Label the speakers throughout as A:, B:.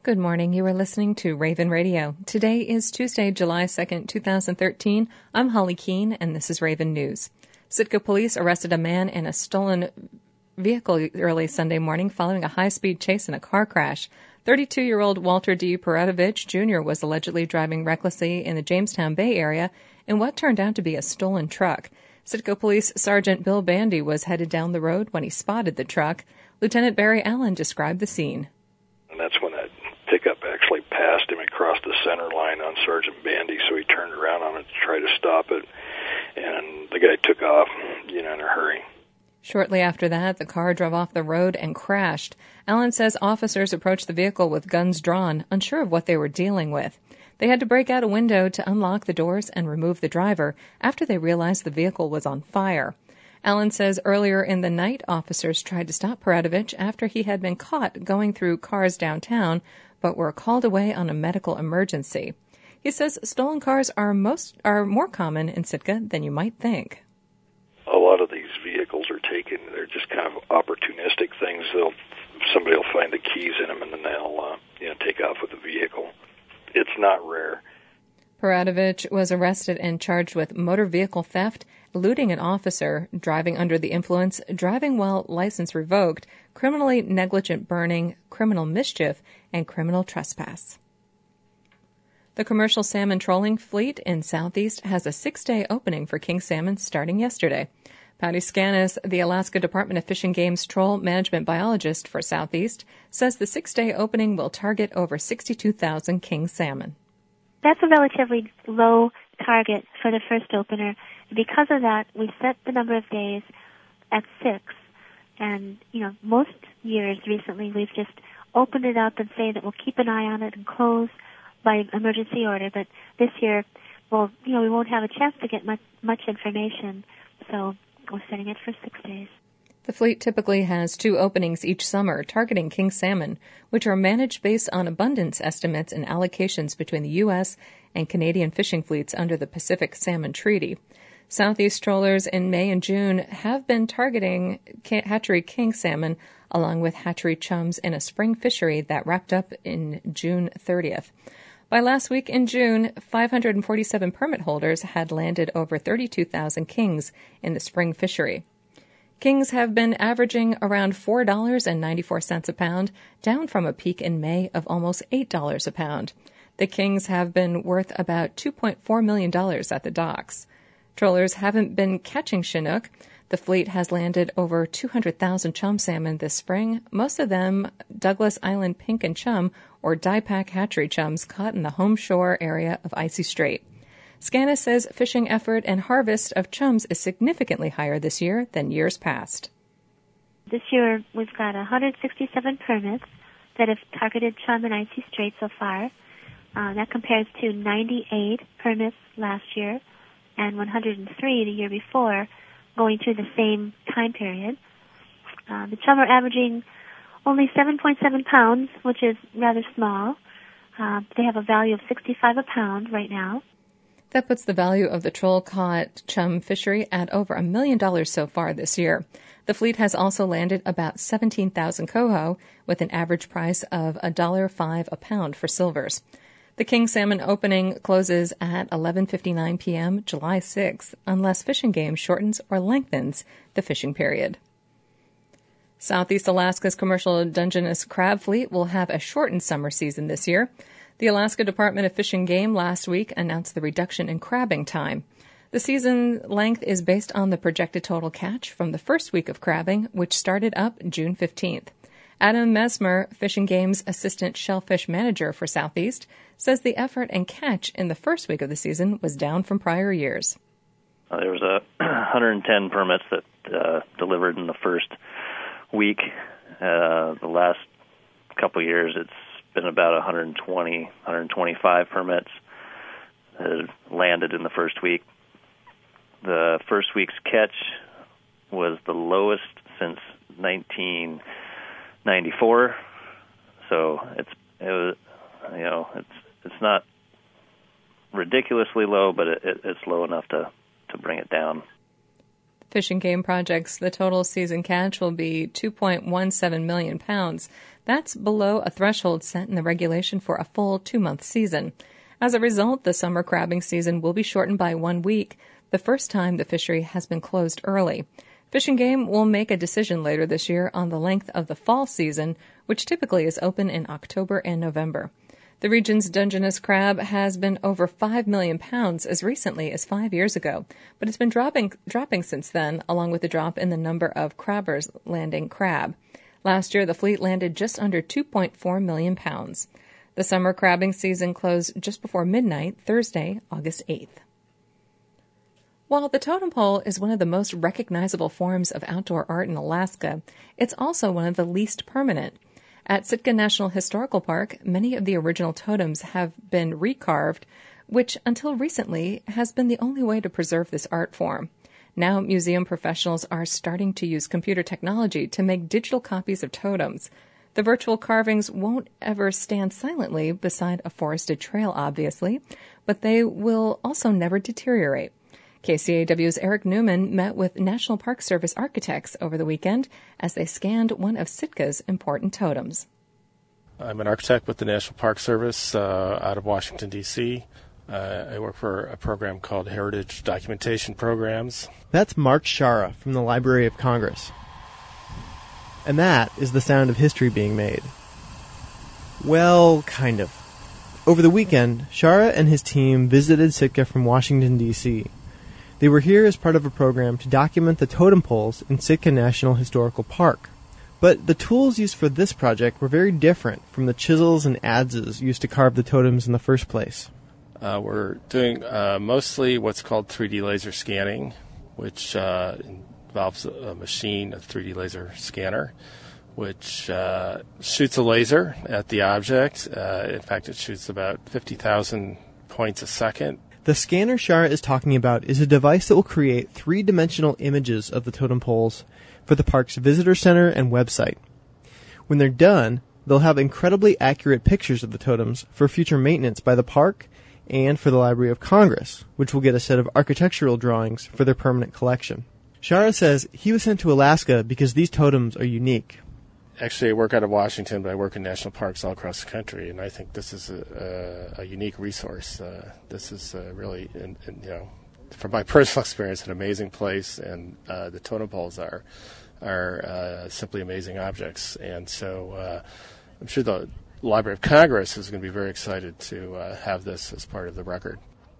A: Good morning. You are listening to Raven Radio. Today is Tuesday, July 2nd, 2013. I'm Holly Keene, and this is Raven News. Sitka police arrested a man in a stolen vehicle early Sunday morning following a high-speed chase in a car crash. 32-year-old Walter D. Peradovich Jr. was allegedly driving recklessly in the Jamestown Bay area in what turned out to be a stolen truck. Sitka Police Sergeant Bill Bandy was headed down the road when he spotted the truck. Lieutenant Barry Allen described the scene.
B: And that's when that pickup actually passed him across the center line on Sergeant Bandy, so he turned around on it to try to stop it, and the guy took off, in a hurry.
A: Shortly after that, the car drove off the road and crashed. Allen says officers approached the vehicle with guns drawn, unsure of what they were dealing with. They had to break out a window to unlock the doors and remove the driver after they realized the vehicle was on fire. Allen says earlier in the night, officers tried to stop Peradovich after he had been caught going through cars downtown, but were called away on a medical emergency. He says stolen cars are more common in Sitka than you might think.
B: A lot of these vehicles are taken. They're just kind of opportunistic things. Somebody will find the keys in them, and then they'll take off with the vehicle. It's not rare.
A: Peradovich was arrested and charged with motor vehicle theft, eluding an officer, driving under the influence, driving while license revoked, criminally negligent burning, criminal mischief, and criminal trespass. The commercial salmon trolling fleet in Southeast has a 6-day opening for king salmon starting yesterday. Patty Scanis, the Alaska Department of Fish and Game's troll management biologist for Southeast, says the 6-day opening will target over 62,000 king salmon.
C: That's a relatively low target for the first opener. Because of that, we set the number of days at 6. And, most years recently we've just opened it up and say that we'll keep an eye on it and close by emergency order. But this year, we won't have a chance to get much information. So we're setting it for 6 days.
A: The fleet typically has 2 openings each summer targeting king salmon, which are managed based on abundance estimates and allocations between the U.S. and Canadian fishing fleets under the Pacific Salmon Treaty. Southeast trollers in May and June have been targeting hatchery king salmon along with hatchery chums in a spring fishery that wrapped up in June 30th. By last week in June, 547 permit holders had landed over 32,000 kings in the spring fishery. Kings have been averaging around $4.94 a pound, down from a peak in May of almost $8 a pound. The kings have been worth about $2.4 million at the docks. Trollers haven't been catching Chinook. The fleet has landed over 200,000 chum salmon this spring, most of them Douglas Island pink and chum or diepack hatchery chums caught in the home shore area of Icy Strait. Scanis says fishing effort and harvest of chums is significantly higher this year than years past.
C: This year we've got 167 permits that have targeted chum and Icy Strait so far. That compares to 98 permits last year and 103 the year before, going through the same time period. The chum are averaging only 7.7 pounds, which is rather small. They have a value of $65 a pound right now.
A: That puts the value of the troll-caught chum fishery at over $1 million so far this year. The fleet has also landed about 17,000 coho, with an average price of $1.05 a pound for silvers. The king salmon opening closes at 11:59 p.m. July 6th, unless Fish and Game shortens or lengthens the fishing period. Southeast Alaska's commercial Dungeness crab fleet will have a shortened summer season this year. The Alaska Department of Fish and Game last week announced the reduction in crabbing time. The season length is based on the projected total catch from the first week of crabbing, which started up June 15th. Adam Mesmer, Fish and Game's assistant shellfish manager for Southeast, says the effort and catch in the first week of the season was down from prior years.
D: There was 110 permits that delivered in the first week. The last couple of years, it's been about 120, 125 permits that landed in the first week. The first week's catch was the lowest since 1994. So it's not ridiculously low, but it's low enough to bring it down.
A: Fish and Game projects the total season catch will be 2.17 million pounds. That's below a threshold set in the regulation for a full 2-month season. As a result, the summer crabbing season will be shortened by 1 week, the first time the fishery has been closed early. Fish and Game will make a decision later this year on the length of the fall season, which typically is open in October and November. The region's Dungeness crab has been over 5 million pounds as recently as 5 years ago, but it's been dropping since then, along with the drop in the number of crabbers landing crab. Last year, the fleet landed just under 2.4 million pounds. The summer crabbing season closed just before midnight, Thursday, August 8th. While the totem pole is one of the most recognizable forms of outdoor art in Alaska, it's also one of the least permanent. At Sitka National Historical Park, many of the original totems have been recarved, which until recently has been the only way to preserve this art form. Now, museum professionals are starting to use computer technology to make digital copies of totems. The virtual carvings won't ever stand silently beside a forested trail, obviously, but they will also never deteriorate. KCAW's Eric Newman met with National Park Service architects over the weekend as they scanned one of Sitka's important totems.
E: I'm an architect with the National Park Service out of Washington, D.C. I work for a program called Heritage Documentation Programs.
F: That's Mark Shara from the Library of Congress. And that is the sound of history being made. Well, kind of. Over the weekend, Shara and his team visited Sitka from Washington, D.C. They were here as part of a program to document the totem poles in Sitka National Historical Park. But the tools used for this project were very different from the chisels and adzes used to carve the totems in the first place.
E: We're doing mostly what's called 3D laser scanning, which involves a machine, a 3D laser scanner, which shoots a laser at the object. In fact, it shoots about 50,000 points a second.
F: The scanner Shara is talking about is a device that will create three-dimensional images of the totem poles for the park's visitor center and website. When they're done, they'll have incredibly accurate pictures of the totems for future maintenance by the park and for the Library of Congress, which will get a set of architectural drawings for their permanent collection. Shara says he was sent to Alaska because these totems are unique.
E: Actually, I work out of Washington, but I work in national parks all across the country, and I think this is a unique resource. This is really, from my personal experience, an amazing place, and the totem poles are simply amazing objects. And so I'm sure the Library of Congress is going to be very excited to have this as part of the record.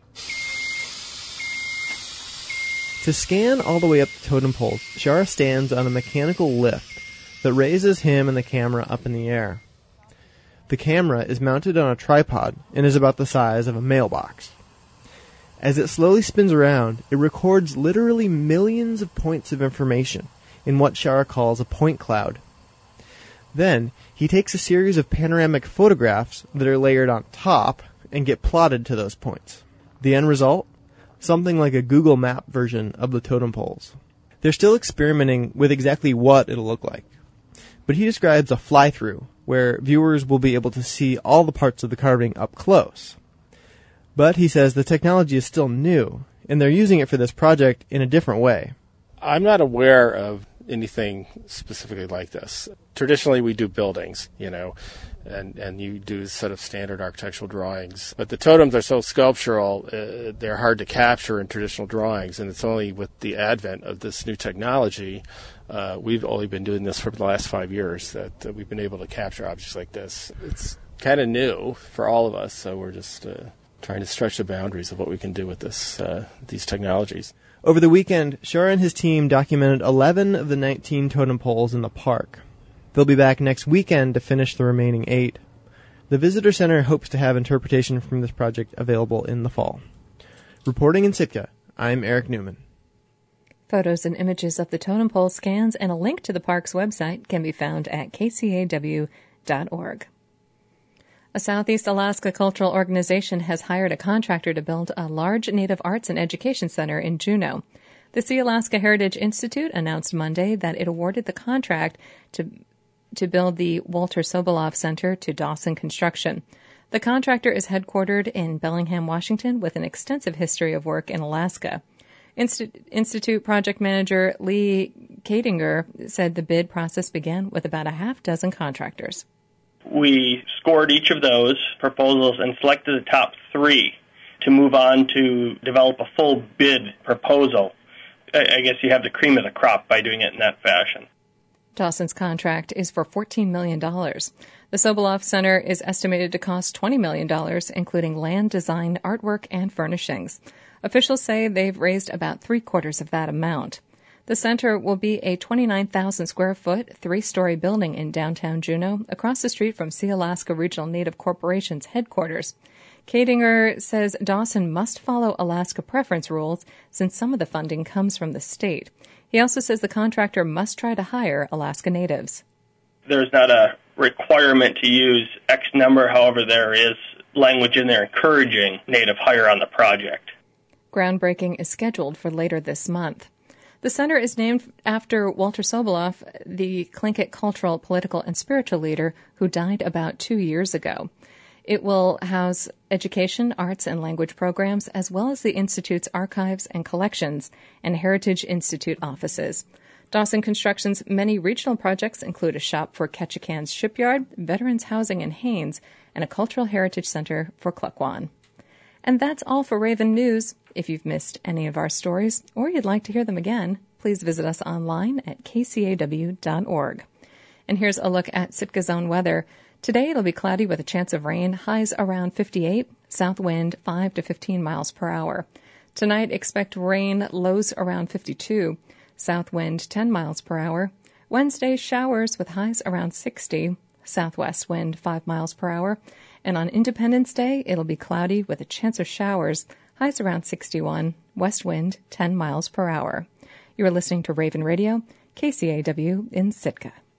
F: To scan all the way up the totem poles, Shara stands on a mechanical lift that raises him and the camera up in the air. The camera is mounted on a tripod and is about the size of a mailbox. As it slowly spins around, it records literally millions of points of information in what Shara calls a point cloud. Then, he takes a series of panoramic photographs that are layered on top and get plotted to those points. The end result? Something like a Google Map version of the totem poles. They're still experimenting with exactly what it'll look like. But he describes a fly-through, where viewers will be able to see all the parts of the carving up close. But he says the technology is still new, and they're using it for this project in a different way.
E: I'm not aware of anything specifically like this. Traditionally, we do buildings, and you do a set of standard architectural drawings. But the totems are so sculptural, they're hard to capture in traditional drawings, and it's only with the advent of this new technology, we've only been doing this for the last 5 years, that we've been able to capture objects like this. It's kind of new for all of us, so we're just trying to stretch the boundaries of what we can do with these technologies.
F: Over the weekend, Shara and his team documented 11 of the 19 totem poles in the park. They'll be back next weekend to finish the remaining 8. The Visitor Center hopes to have interpretation from this project available in the fall. Reporting in Sitka, I'm Eric Newman.
A: Photos and images of the totem pole scans and a link to the park's website can be found at kcaw.org. A Southeast Alaska cultural organization has hired a contractor to build a large Native Arts and Education Center in Juneau. The Sea Alaska Heritage Institute annoued Monday that it awarded the contract to build the Walter Sobolov Center to Dawson Construction. The contractor is headquartered in Bellingham, Washington, with an extensive history of work in Alaska. Institute project manager Lee Kadinger said the bid process began with about a half dozen contractors.
G: We scored each of those proposals and selected the top 3 to move on to develop a full bid proposal. I guess you have the cream of the crop by doing it in that fashion.
A: Dawson's contract is for $14 million. The Sobolov Center is estimated to cost $20 million, including land, design, artwork, and furnishings. Officials say they've raised about 3/4 of that amount. The center will be a 29,000 square foot, 3-story building in downtown Juneau, across the street from Sealaska Regional Native Corporation's headquarters. Kadinger says Dawson must follow Alaska preference rules since some of the funding comes from the state. He also says the contractor must try to hire Alaska Natives.
G: There's not a requirement to use X number, however, there is language in there encouraging Native hire on the project.
A: Groundbreaking is scheduled for later this month. The center is named after Walter Sobolov, the Tlingit cultural, political, and spiritual leader who died about 2 years ago. It will house education, arts, and language programs, as well as the Institute's archives and collections and Heritage Institute offices. Dawson Construction's many regional projects include a shop for Ketchikan's Shipyard, Veterans Housing in Haines, and a cultural heritage center for Klukwan. And that's all for Raven News. If you've missed any of our stories or you'd like to hear them again, please visit us online at kcaw.org. And here's a look at Sitka's own weather. Today it'll be cloudy with a chance of rain, highs around 58, south wind 5 to 15 miles per hour. Tonight expect rain, lows around 52, south wind 10 miles per hour. Wednesday showers with highs around 60, southwest wind 5 miles per hour. And on Independence Day, it'll be cloudy with a chance of showers, highs around 61, west wind 10 miles per hour. You are listening to Raven Radio, KCAW in Sitka.